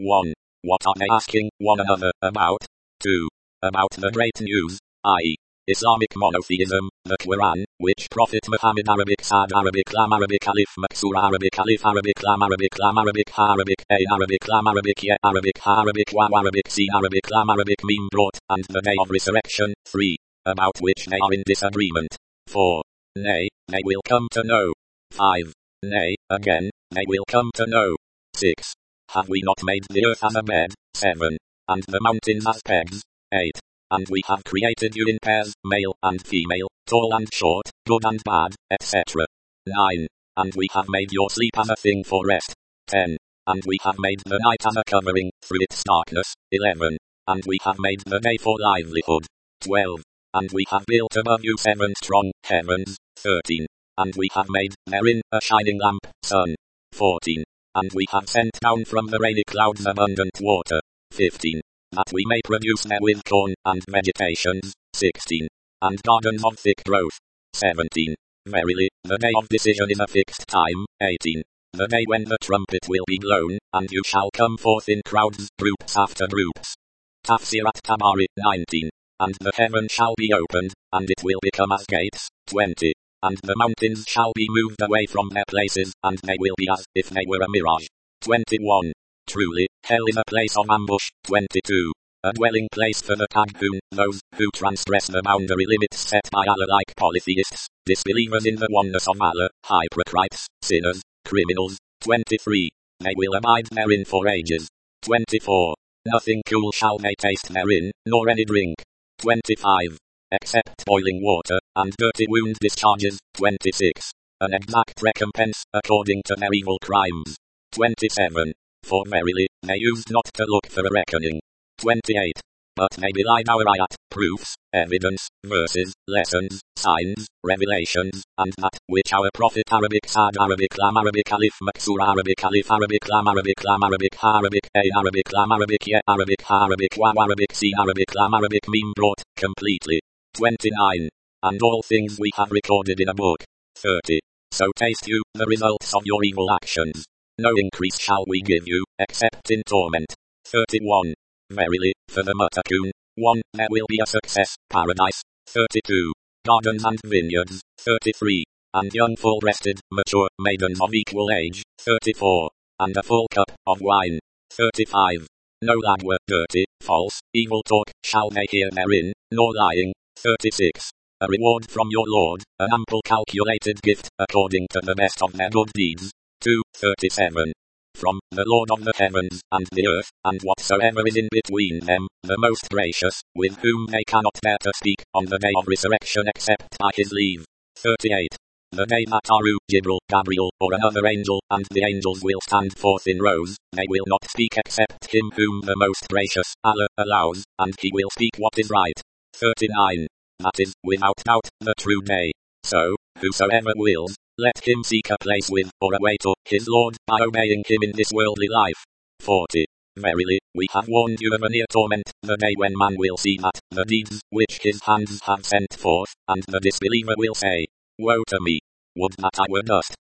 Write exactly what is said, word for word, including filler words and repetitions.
one. What are they asking one another about? two. About the great news, that is, Islamic monotheism, the Quran, which Prophet Muhammad Arabic Sad Arabic Lam Arabic Alif Maksur Arabic Alif Arabic Lam Arabic Lam Arabic Ha Arabic A Arabic Lam Arabic Ye Arabic Ha Arabic Waw Arabic C Arabic Lam Arabic Meme brought, and the day of resurrection, three. About which they are in disagreement. four. Nay, they will come to know. five. Nay, again, they will come to know. six. Have we not made the earth as a bed? seven. And the mountains as pegs? eight. And we have created you in pairs, male and female, tall and short, good and bad, et cetera. nine. And we have made your sleep as a thing for rest. ten. And we have made the night as a covering, through its darkness. eleven. And we have made the day for livelihood. twelve. And we have built above you seven strong heavens. thirteen. And we have made therein a shining lamp, sun. fourteen. And we have sent down from the rainy clouds abundant water. fifteen. That we may produce therewith corn and vegetations. sixteen. And gardens of thick growth. seventeen. Verily, the day of decision is a fixed time. eighteen. The day when the trumpet will be blown, and you shall come forth in crowds, groups after groups. Tafsir at-Tabari. nineteen. And the heaven shall be opened, and it will become as gates. twenty. And the mountains shall be moved away from their places, and they will be as if they were a mirage. twenty-one. Truly, hell is a place of ambush. twenty-two. A dwelling place for the Taghun, those who transgress the boundary limits set by Allah like polytheists, disbelievers in the oneness of Allah, hypocrites, sinners, criminals. twenty-three. They will abide therein for ages. twenty-four. Nothing cool shall they taste therein, nor any drink. twenty-five. Except boiling water, and dirty wound discharges. twenty-six. An exact recompense, according to their evil crimes. twenty-seven. For verily, they used not to look for a reckoning. twenty-eight. But they belied our ayat, proofs, evidence, verses, lessons, signs, revelations, and that, which our Prophet Arabic Sad Arabic Lam Arabic Alif Maksur Arabic Alif Arabic Lam Arabic Lam Arabic Ha Arabic A Arabic Lam Arabic Ye Arabic Ha Arabic Waw Arabic C Arabic Lam Arabic Meme brought, completely. twenty-nine. And all things we have recorded in a book. thirty. So taste you, the results of your evil actions. No increase shall we give you, except in torment. thirty-one. Verily, for the Muttaqun, one, there will be a success, paradise. thirty-two. Gardens and vineyards. thirty-three. And young full-breasted, mature, maidens of equal age. thirty-four. And a full cup, of wine. thirty-five. No lagwa, dirty, false, evil talk, shall they hear therein, nor lying. thirty-six. A reward from your Lord, an ample calculated gift, according to the best of their good deeds. two. thirty-seven. From the Lord of the heavens and the earth, and whatsoever is in between them, the most gracious, with whom they cannot bear to speak on the day of resurrection except by his leave. thirty-eight. The day that Aru, Jibril, Gabriel, or another angel, and the angels will stand forth in rows, they will not speak except him whom the most gracious, Allah, allows, and he will speak what is right. thirty-nine. That is, without doubt, the true day. So, whosoever wills, let him seek a place with, or a way to, his Lord, by obeying him in this worldly life. forty. Verily, we have warned you of a near torment, the day when man will see that, the deeds, which his hands have sent forth, and the disbeliever will say, Woe to me! Would that I were dust!